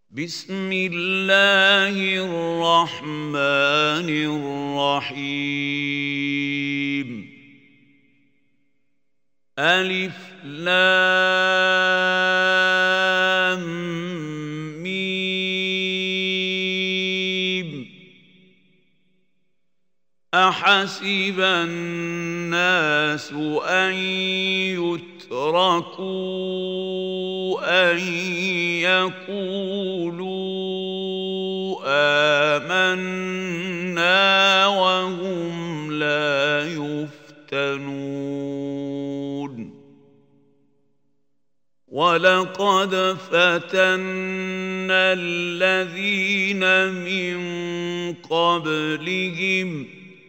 بسم الله الرحمن الرحيم ألف لام ميم أحسب الناس أن يتركوا أن يقولوا آمنا وهم لا يفتنون ولقد فتنا الذين من قبلهم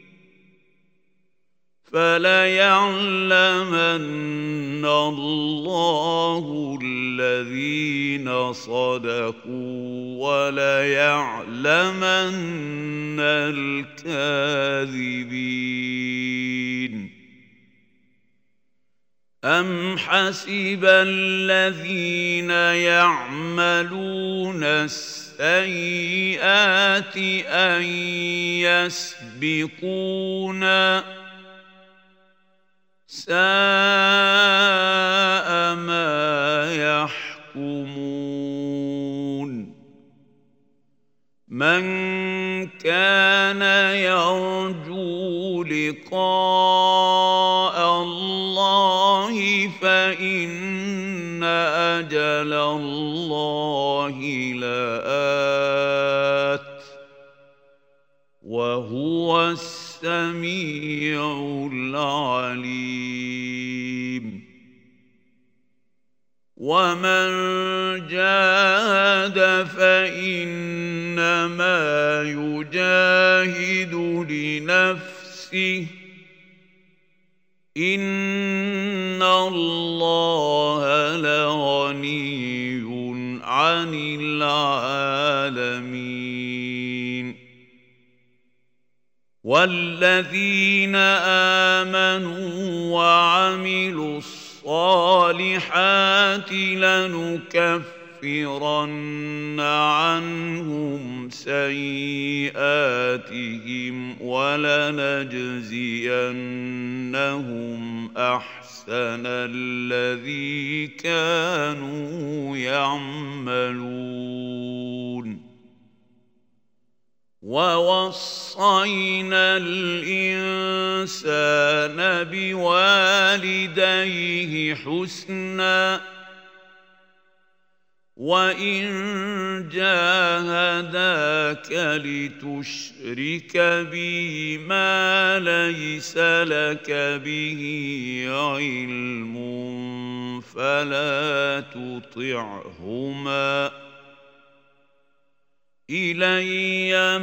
فليعلمن الله الذين صدقوا وليعلمن الكاذبين أم حسب الذين يعملون السيئات أن يسبقونا ساء ما يحكمون من كان يرجو لقاء الله فإن أجل الله لآت وهو السميع العليم ومن جاهد فإنما يجاهد لنفسه إن الله لغني عن العالمين والذين آمنوا وعملوا الصالحات لنكفرن عنهم سيئاتهم ولنجزينهم أحسن الذي كانوا يعملون ووصينا الإنسان بوالديه حسنا وإن جاهداك لتشرك بي ما ليس لك به علم فلا تطعهما إلي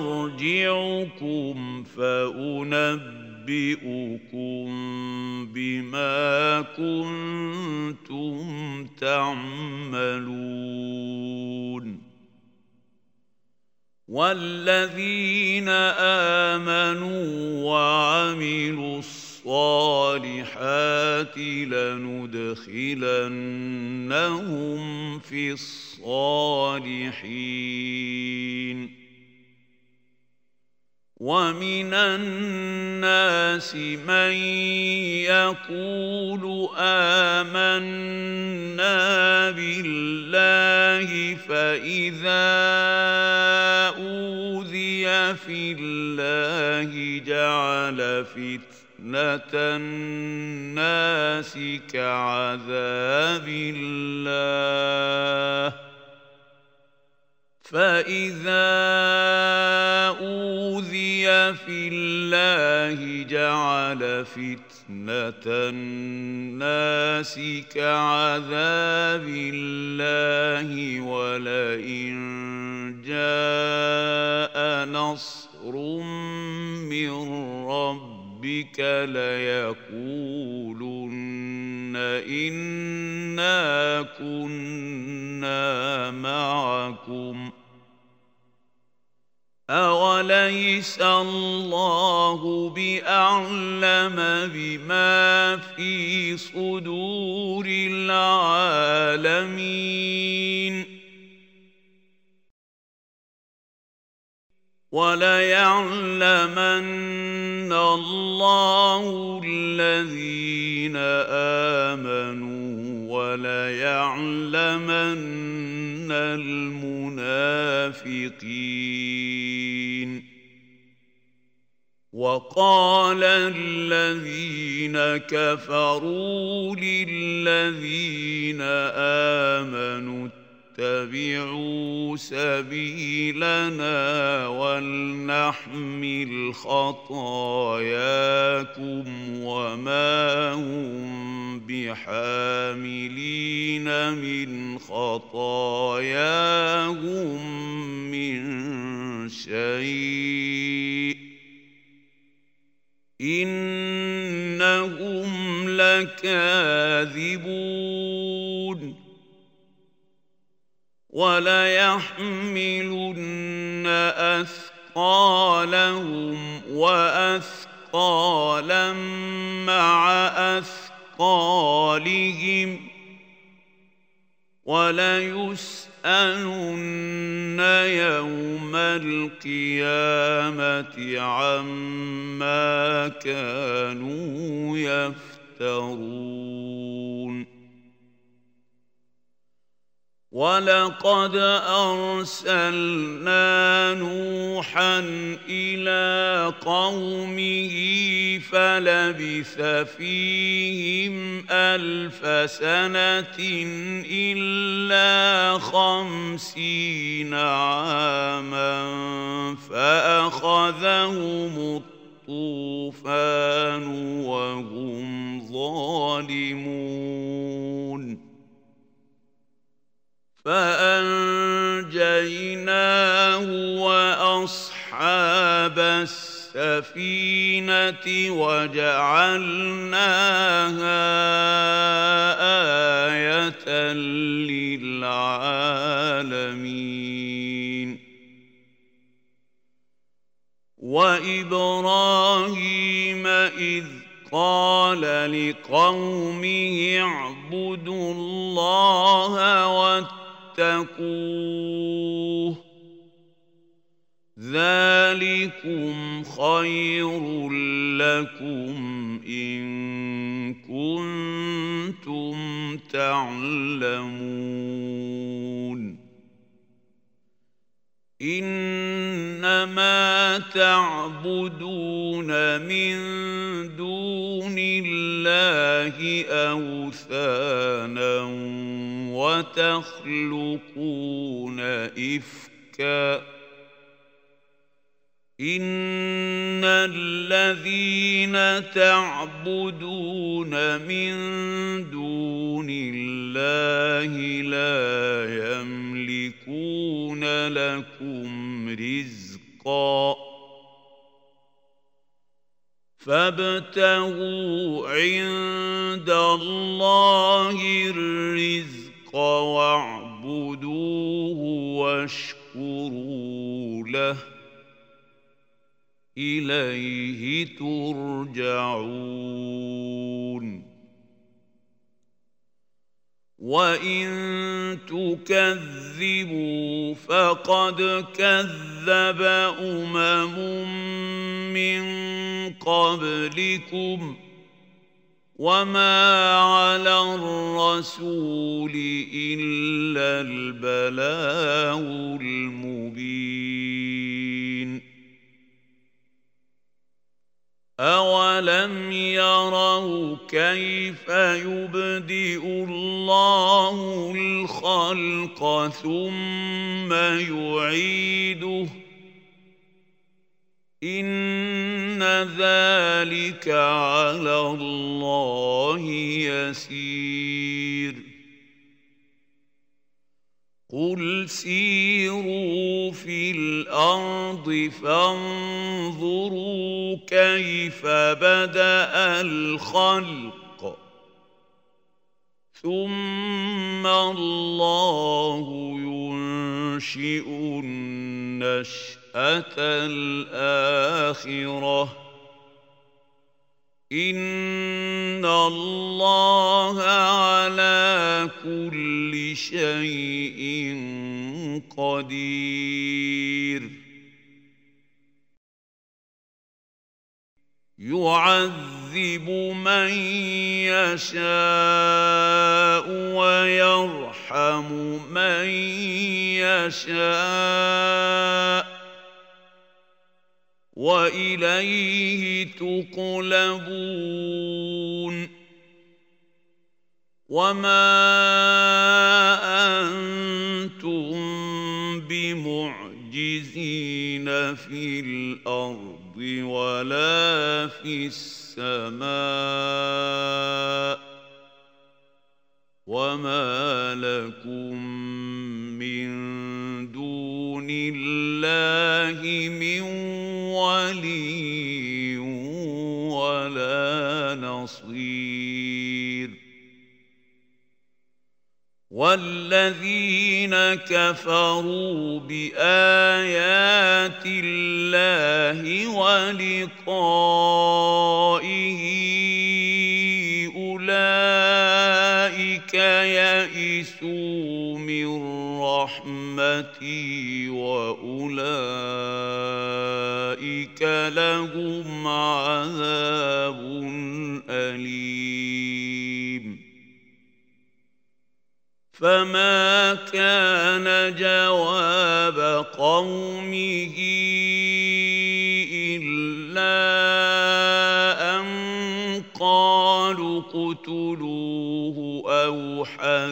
مرجعكم فأنبئكم بما كنتم تعملون والذين آمنوا وعملوا الصالحات لندخلنهم في الصالحين ومن الناس من يقول آمنا بالله فإذا أوذي في الله جعل فتنة الناس كعذاب الله فإذا أوذي في الله جعل فتنة الناس كعذاب الله ولئن جاء نصر من ربك ليقولن إنا كنا معكم أوليس الله بأعلم بما في صدور العالمين وَلَيَعْلَمَنَّ اللَّهُ الَّذِينَ آمَنُوا وَلَيَعْلَمَنَّ الْمُنَافِقِينَ وَقَالَ الَّذِينَ كَفَرُوا لِلَّذِينَ آمَنُوا اتَّبِعُوا سَبِيلَنَا وَلْنَحْمِلْ خَطَايَاكُمْ وَمَا هُم بِحَامِلِينَ مِنْ خَطَايَاهُمْ مِنْ شَيْءٍ إِنَّهُمْ لَكَاذِبُونَ وَلَيَحْمِلُنَّ أَثْقَالَهُمْ وَأَثْقَالًا مَّعَ أَثْقَالِهِمْ وَلَيُسْأَلُنَّ يَوْمَ الْقِيَامَةِ عَمَّا كَانُوا يَفْتَرُونَ وَلَقَدْ أَرْسَلْنَا نُوحًا إِلَىٰ قَوْمِهِ فَلَبِثَ فِيهِمْ 1000 سَنَةٍ إِلَّا 50 عَامًا فَأَخَذَهُمُ الطُّوفَانُ وَهُمْ ظَالِمُونَ فَأَنجَيْنَاهُ وَأَصْحَابَ السَّفِينَةِ وَجَعَلْنَاهَا آيَةً لِّلْعَالَمِينَ وَإِبْرَاهِيمَ إِذْ قَالَ لِقَوْمِهِ اعْبُدُوا اللَّهَ وَاتَّقُوهُ ذَلِكُمْ خَيْرٌ لَّكُمْ إِن كُنتُمْ تَعْلَمُونَ إِنَّمَا تَعْبُدُونَ مِن دُونِ اللَّهِ أَوْثَانًا وَتَخْلُقُونَ إِفْكًا إِنَّ الَّذِينَ تَعْبُدُونَ مِن دُونِ اللَّهِ لَا يَمْلِكُونَ لَكُمْ رِزْقًا فَابْتَغُوا عِندَ اللَّهِ الرِّزْقَ وَاعْبُدُوهُ وَاشْكُرُوا لَهُ إِلَيْهِ تُرْجَعُونَ وَإِن تُكَذِّبُوا فَقَدْ كَذَّبَ مِن قَبْلِكُمْ وَمَا عَلَى الرَّسُولِ إِلَّا الْبَلَاغُ الْمُبِينُ أَوَلَمْ يَرَوْا كَيْفَ يُبْدِئُ اللَّهُ الْخَلْقَ ثُمَّ يُعِيدُهُ إِنَّ ذَلِكَ عَلَى اللَّهِ يَسِيرٌ قُلْ سِيرُوا فِي الْأَرْضِ فَانظُرُوا كَيْفَ بَدَأَ الْخَلْقَ ثُمَّ اللَّهُ يُنشِئُ النَّشْأَةَ الْآخِرَةَ إِنَّ اللَّهَ عَلَى كُلِّ شَيْءٍ قَدِيرٌ يعذب من يشاء ويرحم من يشاء وإليه تقلبون وما أنتم بمعجزين في الأرض ولا في السماء وما لكم من دون الله من ولي ولا نصير والذين كفروا بآيات الله ولقائه أولئك يئسوا من رحمتي وأولئك لهم عذاب أليم فما كان جواب قومه إلا أن قالوا اقتلوه أو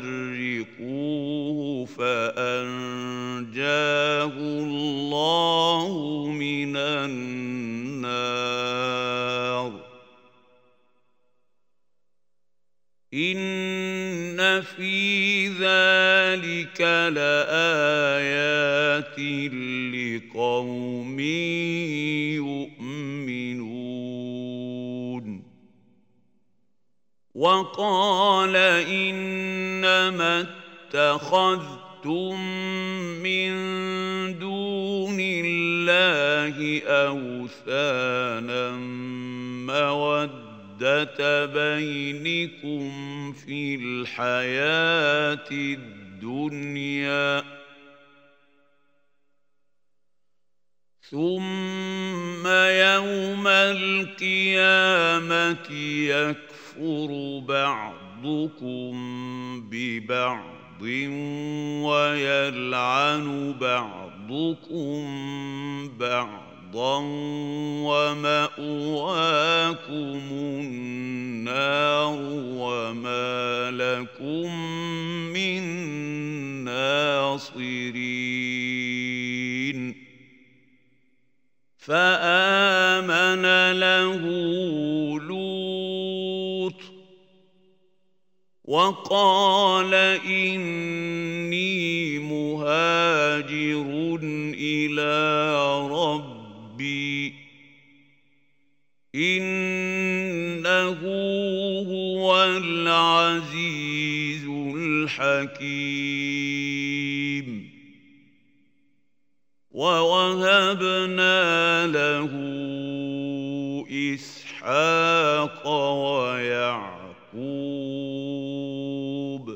حرقوه فأنجاه الله من النار إن في ذلك لآيات لقوم يؤمنون وقال إنما اتخذتم من دون الله أوثانا مودة بينكم في الحياة الدنيا ثم يوم القيامة يكفر بعضكم ببعض ويلعن بعضكم بعضا ومأواكم النار وما لكم من ناصرين فآمن له لوط وقال إني مهاجر إلى ربي إنه هو العزيز الحكيم ووهبنا له إسحاق ويعقوب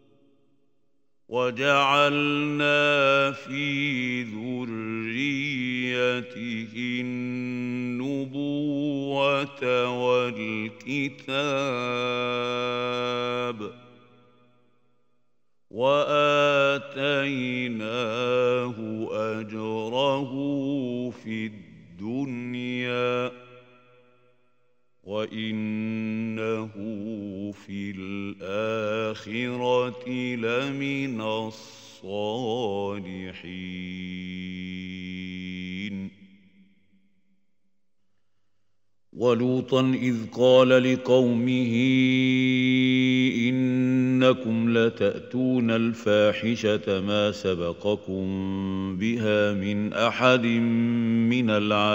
وجعلنا في ذريته النبوة والكتاب وآتيناه أجره في الدنيا وإنه في الآخرة لمن الصالحين ولوطا إذ قال لقومه إنكم لتأتون الفاحشة ما سبقكم بها من أحد من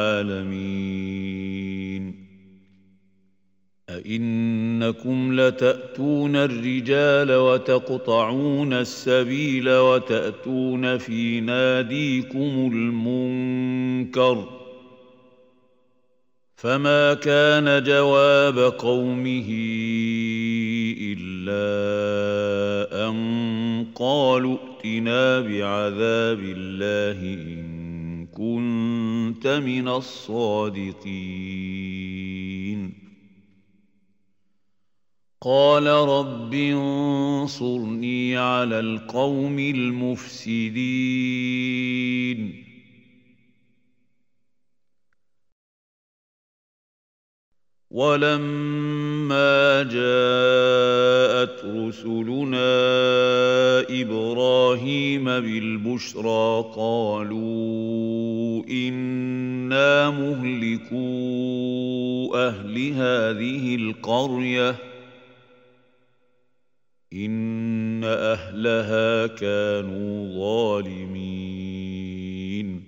العالمين أئنكم لتأتون الرجال وتقطعون السبيل وتأتون في ناديكم المنكر فما كان جواب قومه إلا أن قالوا ائتنا بعذاب الله إن كنت من الصادقين قال رب انصرني على القوم المفسدين ولما جاءت رسلنا إبراهيم بالبشرى قالوا إنا مهلكو أهل هذه القرية إن أهلها كانوا ظالمين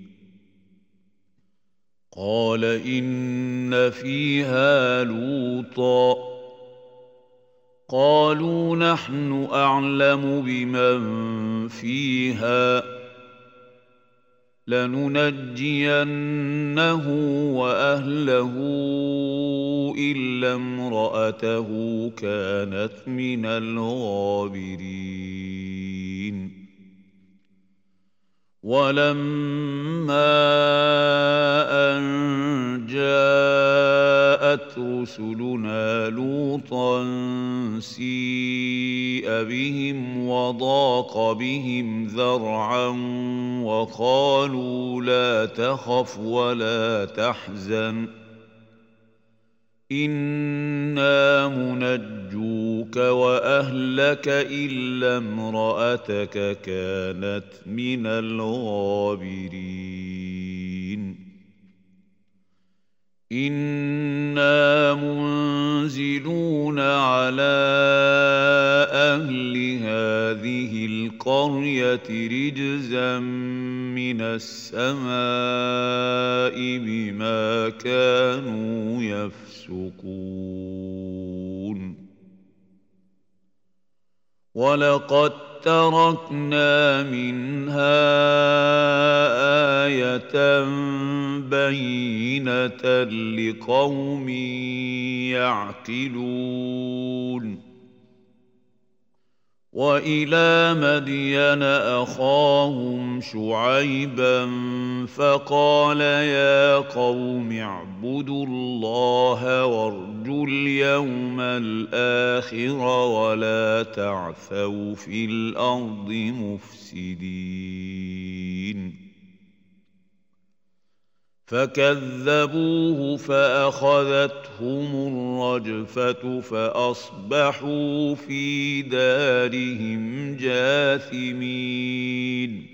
قال إن فيها لوطا قالوا نحن أعلم بمن فيها لننجينه وأهله إلا امرأته كانت من الغابرين ولما أن جاءت رسلنا لوطا سيء بهم وضاق بهم ذرعا وقالوا لا تخف ولا تحزن إنا منجوك وأهلك إلا امرأتك كانت من الغابرين إنا منزلون على أهل هذه القرية رجزا من السماء بما كانوا يفسقون ولقد تركنا منها آية بينة لقوم يعقلون وإلى مدين أخاهم شعيبا فقال يا قوم اعبدوا الله وارجوا اليوم الآخر ولا تعثوا في الأرض مفسدين فكذبوه فأخذتهم الرجفة فأصبحوا في دارهم جاثمين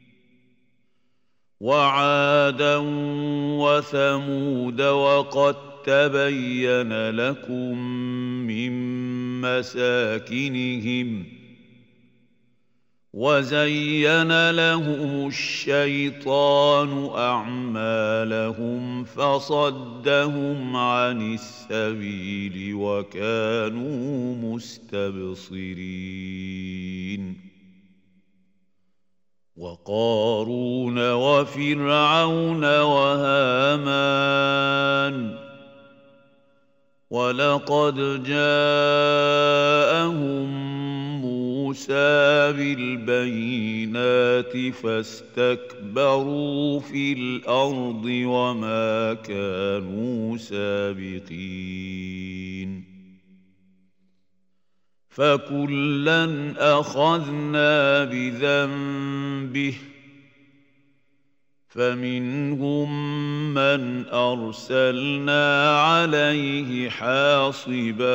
وعادا وثمود وقد تبين لكم من مساكنهم وزين لهم الشيطان أعمالهم فصدهم عن السبيل وكانوا مستبصرين وقارون وفرعون وهامان ولقد جاءهم موسى بالبينات فاستكبروا في الأرض وما كانوا سابقين فكلا أخذنا بذنبه فمنهم من أرسلنا عليه حاصبا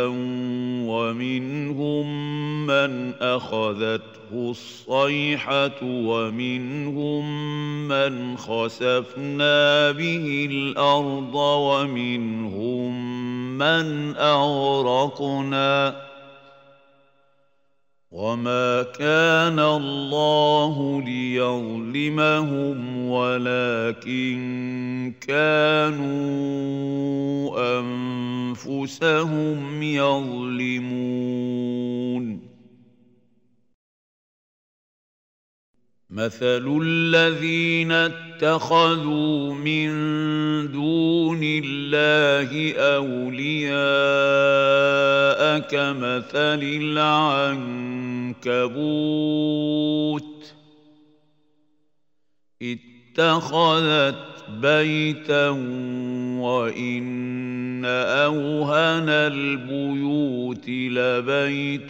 ومنهم من أخذته الصيحة ومنهم من خسفنا به الأرض ومنهم من أغرقنا وما كان الله ليظلمهم ولكن كانوا أنفسهم يظلمون مثل الذين اتخذوا من دون الله أولياء كمثل العنكبوت اتخذت بيتا وإن أوهن البيوت لبيت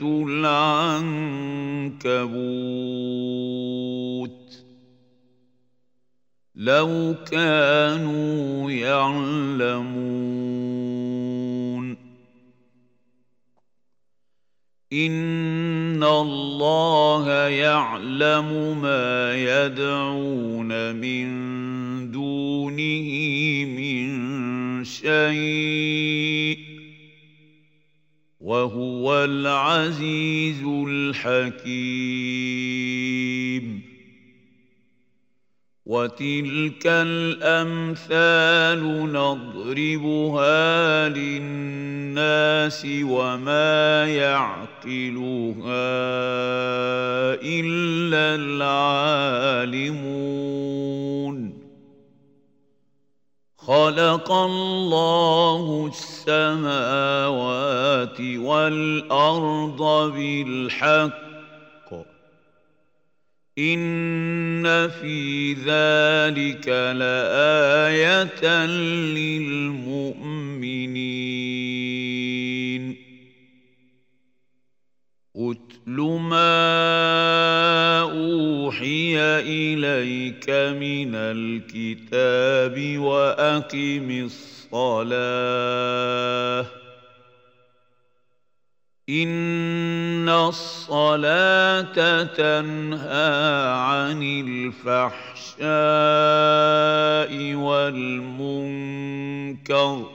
العنكبوت لو كانوا يعلمون إن الله يعلم ما يدعون من دونه من شيء وهو العزيز الحكيم وتلك الأمثال نضربها للناس وما يعقلها إلا العالمون خلق الله السماوات والأرض بالحق إن في ذلك لآية للمؤمنين أتل ما أوحي إليك من الكتاب وأقم الصلاة إن الصلاة تنهى عن الفحشاء والمنكر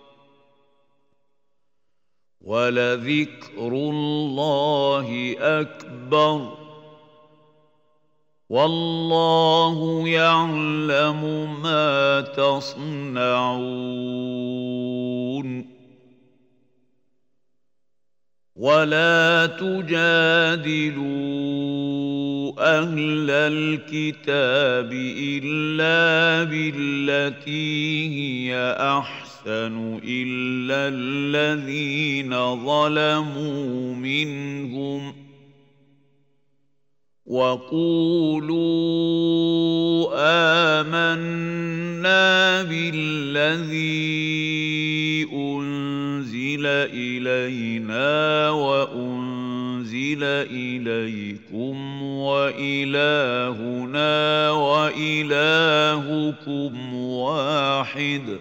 ولذكر الله أكبر والله يعلم ما تصنعون ولا تجادلوا أهل الكتاب إلا بالتي هي أحسن إلا الذين ظلموا منهم وقولوا آمنا بالذي أنزل إلينا وأنزل إليكم وإلهنا وإلهكم واحد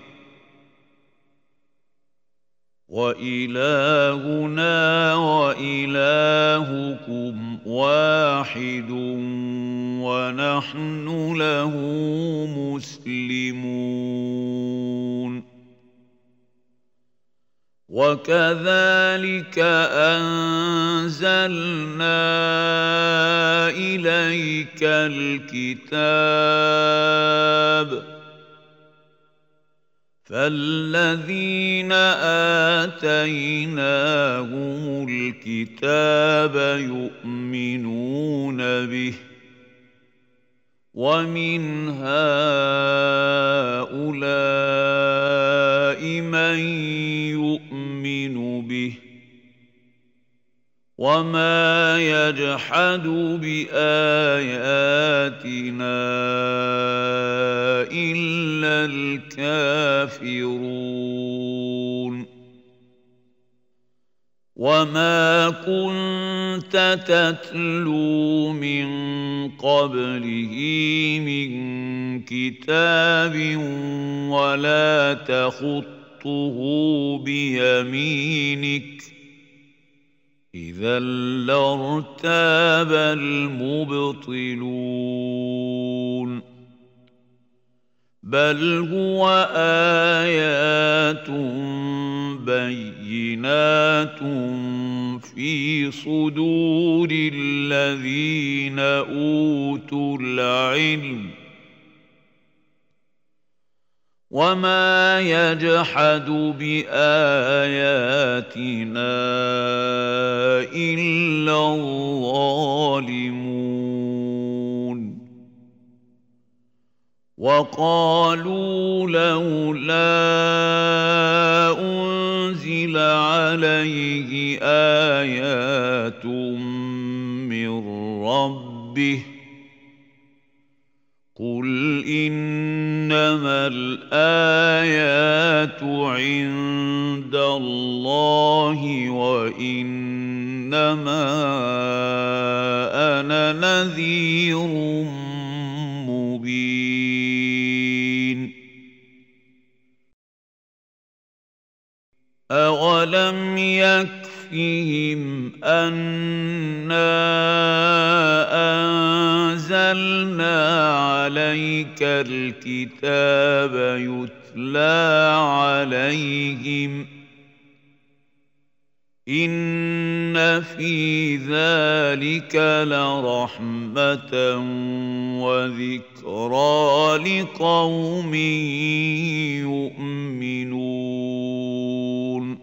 ونحن له مسلمون وكذلك أنزلنا إليك الكتاب فالذين آتيناهم الكتاب يؤمنون به ومن هؤلاء من يؤمن به وما يجحد بآياتنا إلا الكافرون وما كنت تتلو من قبله من كتاب ولا تخطه بيمينك إذا لارتاب المبطلون بل هو آيات بينات في صدور الذين أوتوا العلم وما يجحد بآياتنا إلا الظالمون وقالوا لولا أنزل عليه آيات من ربه قل إنما الآيات عند الله وإنما أنا نذير مبين أولم يكفهم أنا أنزلنا عليك الكتاب يتلى عليهم إن في ذلك لرحمة وذكرى لقوم يؤمنون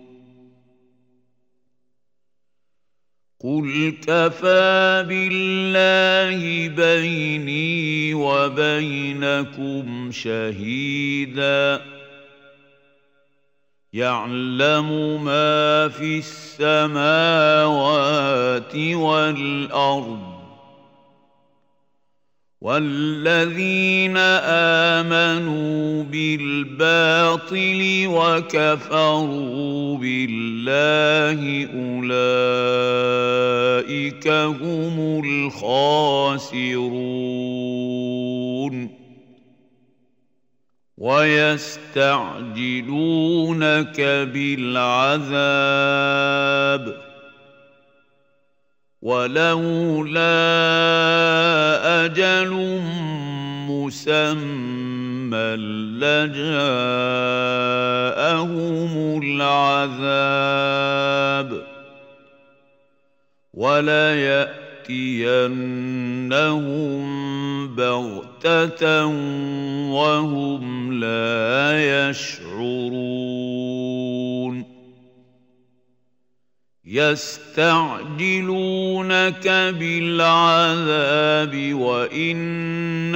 قل كفى بالله بيني وبينكم شهيدا يعلم ما في السماوات والأرض والذين آمنوا بالباطل وكفروا بالله أولئك هم الخاسرون ويستعجلونك بالعذاب ولولا أجل مسمى لجاءهم العذاب وليأتينهم بغتة وهم لا يشعرون يستعجلونك بالعذاب وإن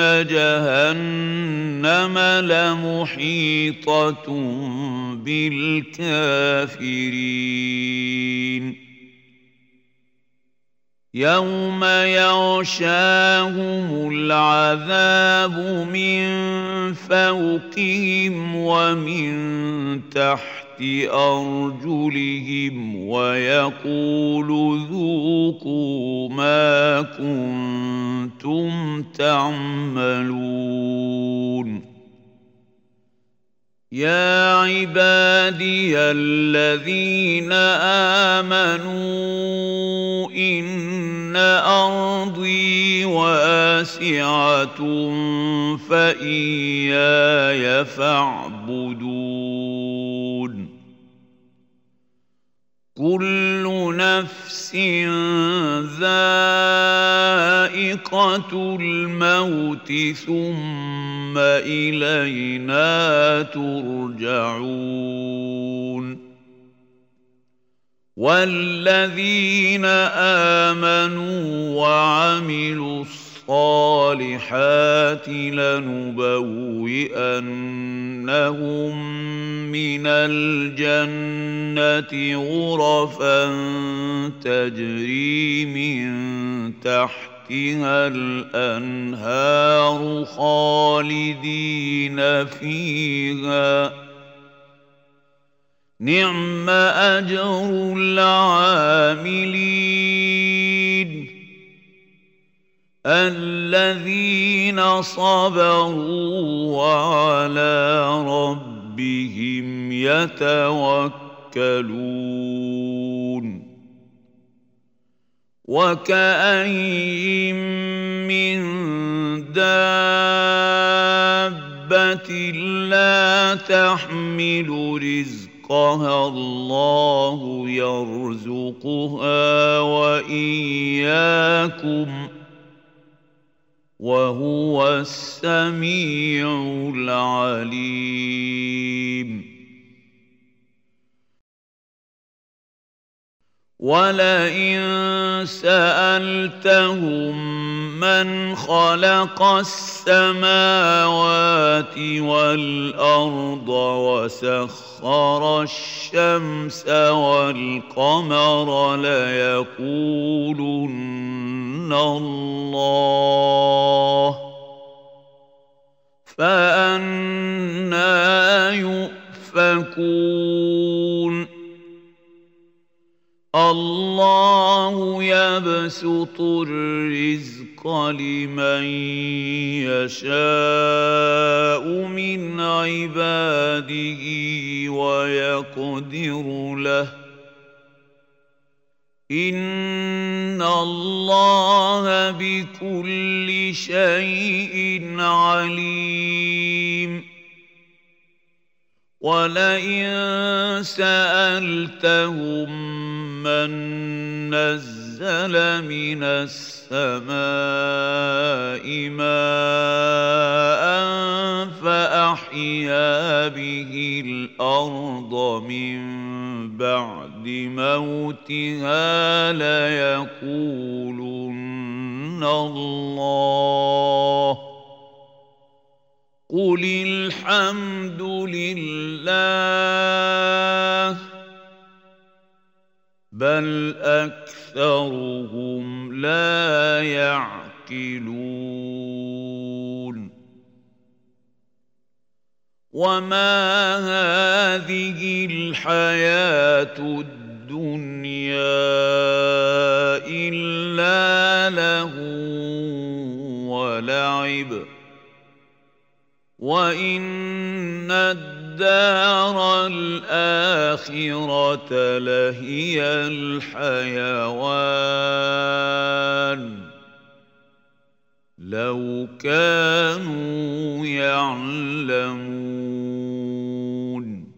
جهنم لمحيطة بالكافرين يوم يغشاهم العذاب من فوقهم ومن تحت أرجلهم ويقول ذوقوا ما كنتم تعملون يا عبادي الذين آمنوا إن أرضي واسعة فإياي فاعبدون كل نفس ذائقة الموت ثم إلينا ترجعون والذين آمنوا وعملوا الصالحات لنبوئنهم من الجنة غرفا تجري من تحتها الأنهار خالدين فيها نعم أجر العاملين الذين صبروا وعلى ربهم يتوكلون وكأين من دابة لا تحمل رزقها الله يرزقها وإياكم وهو السميع العليم ولئن سألتهم من خلق السماوات والأرض وسخر الشمس والقمر ليقولن الله فأنى يؤفكون الله يبسط الرزق لمن يشاء من عباده ويقدر له إن الله بكل شيء عليم ولئن سألتهم من نزل من السماء ماء فأحيا به الأرض من بعد موتها ليقولن الله قل الحمد لله بل أكثرهم لا يعقلون وما هذه الحياة الدنيا إلا لهو ولعب وإن الدار الآخرة لهي الحيوان لو كانوا يعلمون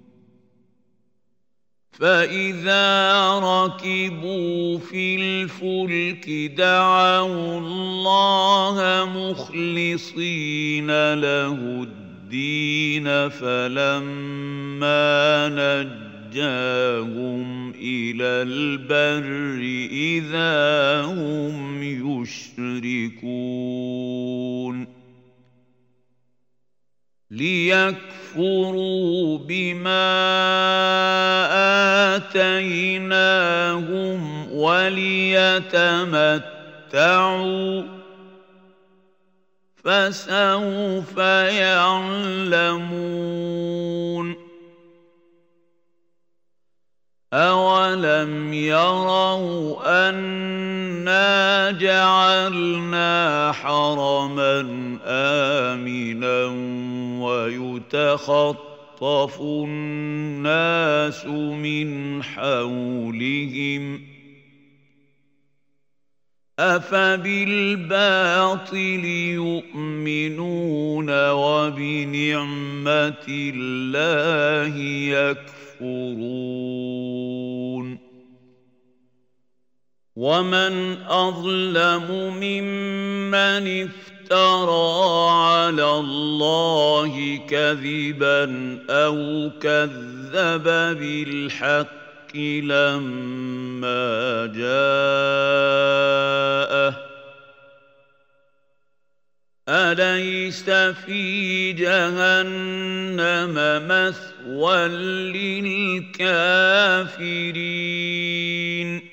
فإذا ركبوا في الفلك دعوا الله مخلصين له الدين فلما نجاهم إلى البر إذا هم يشركون ليكفروا بما آتيناهم وليتمتعوا فسوف يعلمون أولم يروا أنا جعلنا حرما آمنا ويتخطف الناس من حولهم أفبالباطل يؤمنون وبنعمة الله يكفرون ومن أظلم ممن افترى على الله كذبا أو كذب بالحق لما جاءه أليس في جهنم مثوى للكافرين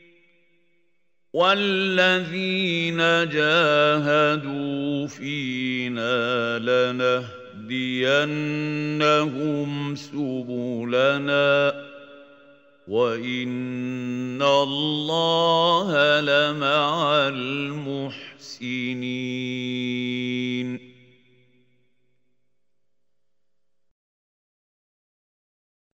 والذين جاهدوا فينا لنهدينهم سبلنا وإن الله لمع المحسنين